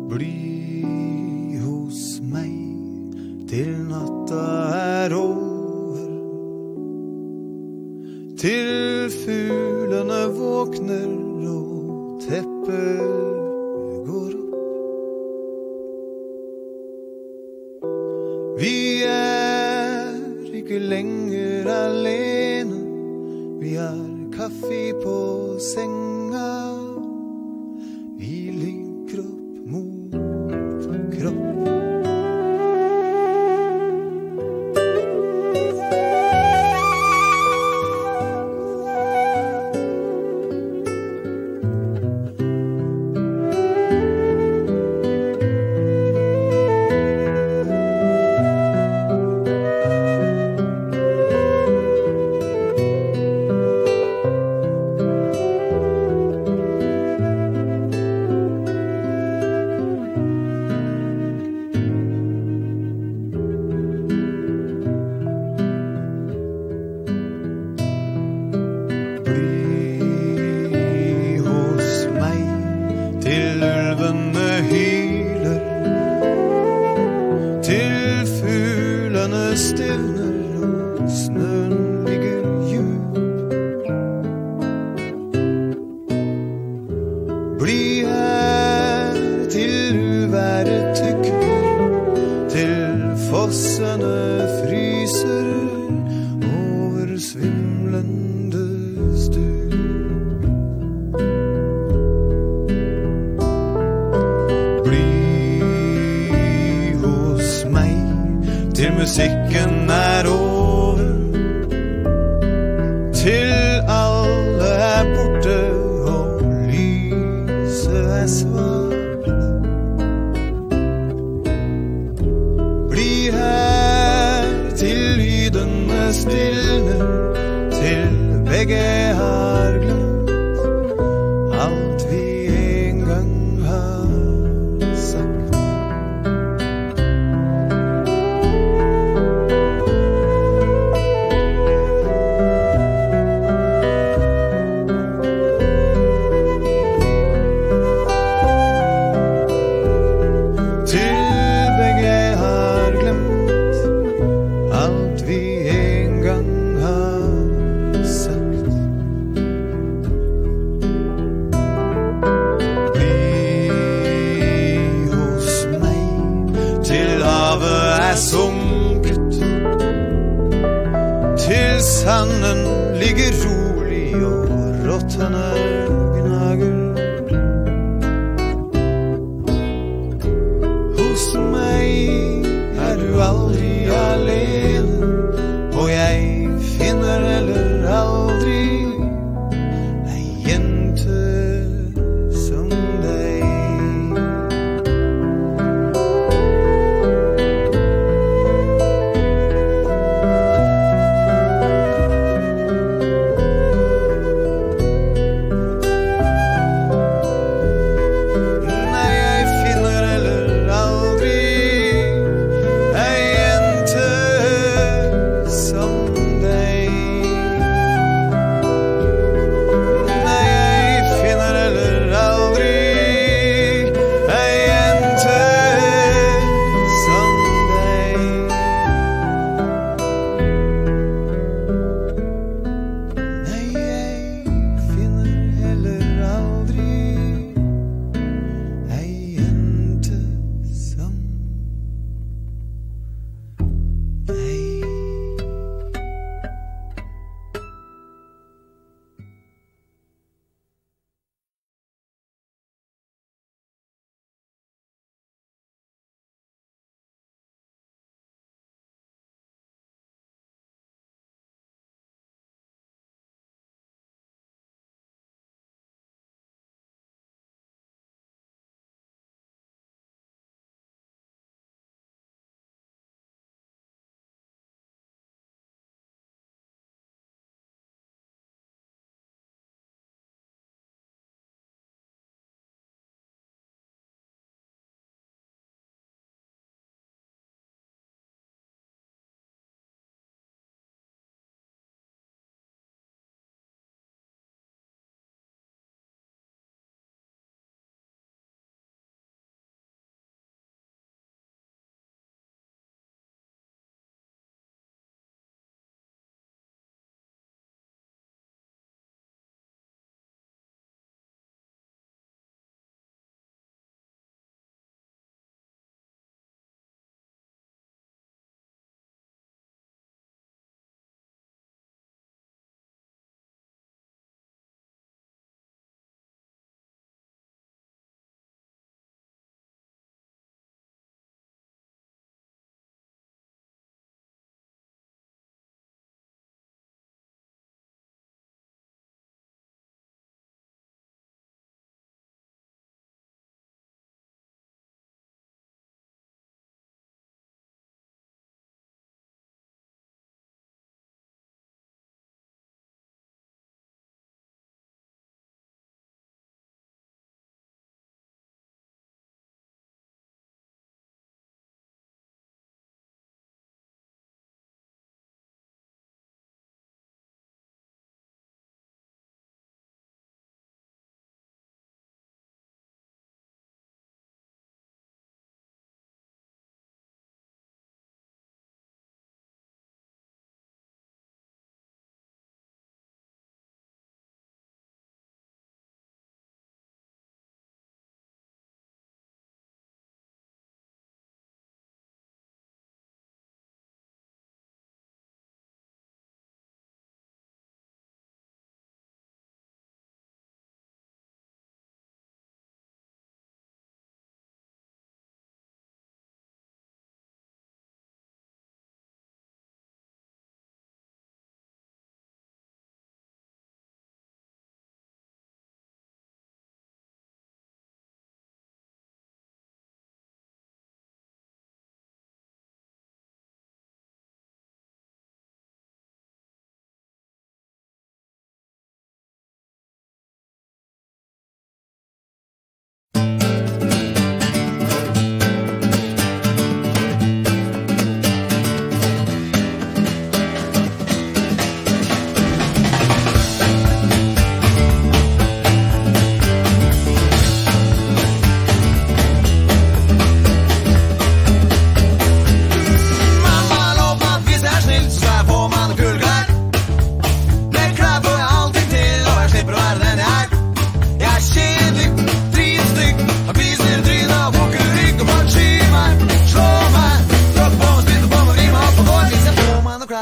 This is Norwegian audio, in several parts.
Bli hos meg til natta over, til fuglene våkner og teppet går opp. Vi ikke lenger alene, vi har kaffe på senga, vi ligger opp mot kropp. Musikken over, til alle borte og lyset svart. Bli her til lydene stilner, til begge har glemt alt vi en gang har sagt. Sanden ligger rolig og rottene gnager. Hos meg du aldri alene, og jeg finner heller aldri ei jente som deg.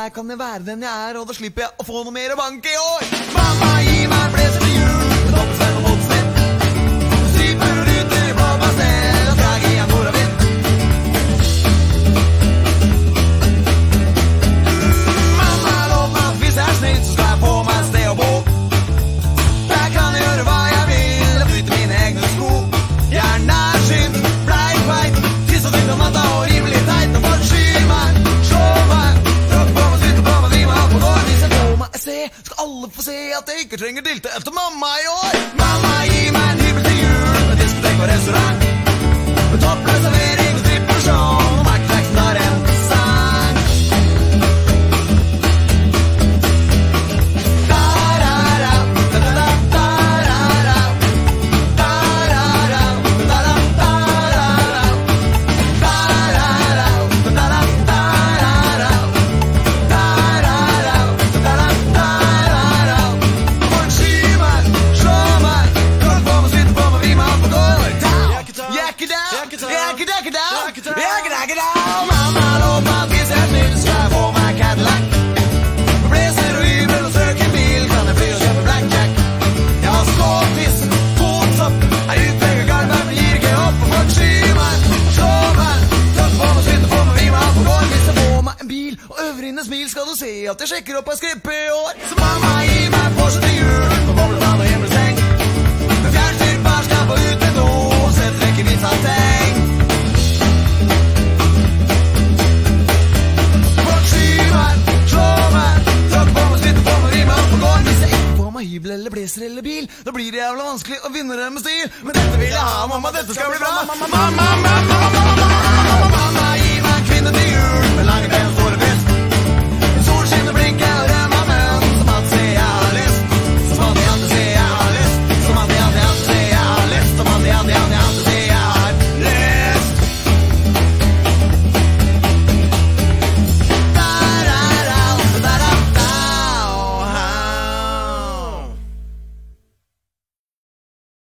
der kan jeg være den jeg er, og da slipper jeg å få noe mer bank i år. Mamma, gi meg en blazer til jul, med dobbeltsvenn og motsnitt. Striper og ruter i blå pastel, og krag i en nordavind. Mamma, lov meg at hvis jeg er snill, så skal jeg få meg et sted å bo. Der kan jeg gjøre hva jeg vil, og flytte mine egne sko. Jeg er nærsynt, bleikveit, tiss og tynt og matta og rimelig teit. Og folk skyr meg, slår meg, tråkker på meg, sitter på meg, driver meg alt på går. Hvis jeg får meg et se, skal alle få se at jeg ikke trenger dilte etter mamma i år. Mamma, gi meg en hybel til jul, med diskotek og restaurant. Med toppløs servering og trippelsjon, og Michael Jackson tar en sang. Mamma, lov meg at hvis jeg er snill, skal jeg få meg Cadillac. Med blazer og hybel og søkerbil, kan jeg fly og kjøpe blackjack. Jeg har skålfisk, fotsopp, er utveget garmen, men gir ikke opp. Og folk skyr meg, slår meg, tråkker på meg, synder på meg, vi meg på går. Hvis jeg får meg en bil og øver inn en smil, skal du se at jeg sjekker opp av skripp i år. Så mamma, gi meg en Porsche til jul, med boblevann og himmelsteng. Med fjernstyrt barskap og uten do, og sett vekk i mitt salteng. Hybel eller blazer eller bil, da blir det jævla vanskelig å vinne det med stil. Men dette vil jeg ha, mamma, dette skal bli bra. Mamma, gi meg en kvinne til jul, med lange ben og store ben.